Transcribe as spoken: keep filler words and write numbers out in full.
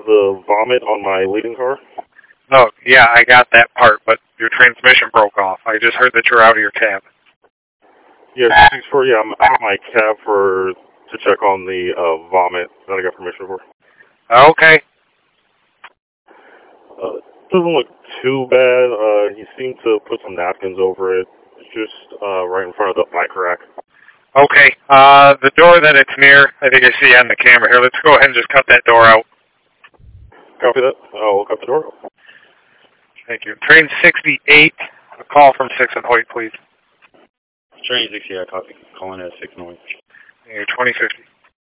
the vomit on my leading car? No, yeah, I got that part, but your transmission broke off. I just heard that you're out of your cab. Yeah, six four, yeah, I'm out of my cab for to check on the uh, vomit that I got permission for. Okay. Uh, doesn't look too bad. Uh, he seemed to put some napkins over it. It's just uh, right in front of the bike rack. Okay. Uh, the door that it's near, I think I see on the camera here. Let's go ahead and just cut that door out. Copy that. I'll cut the door. Thank you. Train sixty-eight, a call from six and Hoyt, please. Train sixty-eight, copy. Calling at six and Hoyt. Twenty fifty.